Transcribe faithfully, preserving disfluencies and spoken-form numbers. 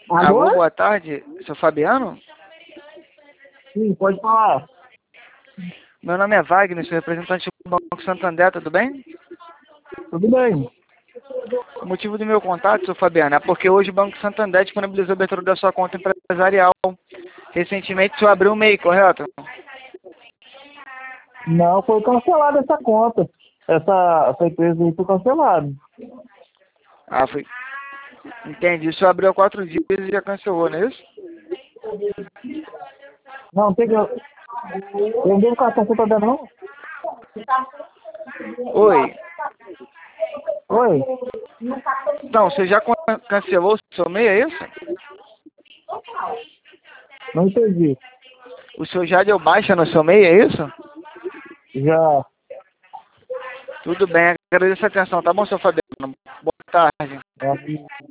Alô, Alô? boa tarde, seu Fabiano? Sim, pode falar. Meu nome é Wagner, sou representante do Banco Santander, tudo bem? Tudo bem? O motivo do meu contato, seu Fabiano, é porque hoje o Banco Santander disponibilizou a abertura da sua conta empresarial. Recentemente o senhor abriu o M E I, correto? Não, foi cancelada essa conta. Essa, essa empresa aí foi cancelada. Ah, foi. Entendi. O senhor abriu há quatro dias e já cancelou, não é isso? Não, tem que... Eu não devo cartão Santander, não? Oi. Oi? Então, você já con- cancelou o seu M E I, é isso? Não entendi. O senhor já deu baixa no seu M E I, é isso? Já. Tudo bem, agradeço a atenção, tá bom, seu Fabiano? Boa tarde. É,